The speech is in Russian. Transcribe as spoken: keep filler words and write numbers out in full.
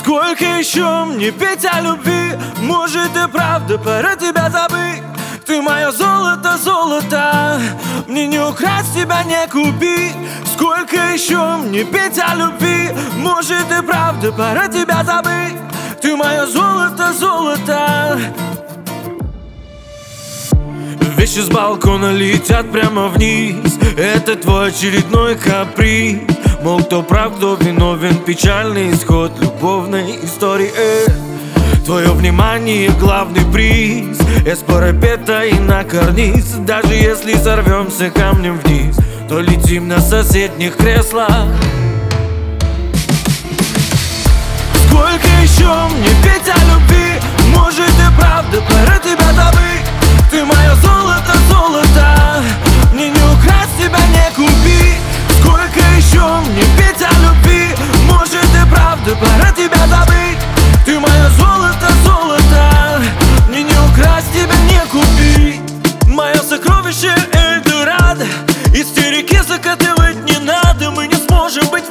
Сколько еще мне петь о любви? Может и правда пора тебя забыть. Ты мое золото, золото, мне не украсть, тебя не купить. Сколько еще мне петь о любви? Может и правда пора тебя забыть. Ты мое золото, золото. Вещи с балкона летят прямо вниз. Это твой очередной каприз. Мол, кто прав, кто виновен, печальный исход любовной истории. Твое внимание — главный приз. Я с парапета и на карниз. Даже если сорвемся камнем вниз, то летим на соседних креслах. Сколько еще мне петь о любви? Может и правда пора тебя забыть. Ты мое золото, золото, мне не украсть, тебя не купить. Сколько еще мне петь о любви? Может и правда пора тебя забыть. Ты мое золото, золото, мне не украсть, тебя не купить. Мое сокровище Эльдорадо, истерики закатывать не надо. Мы не сможем быть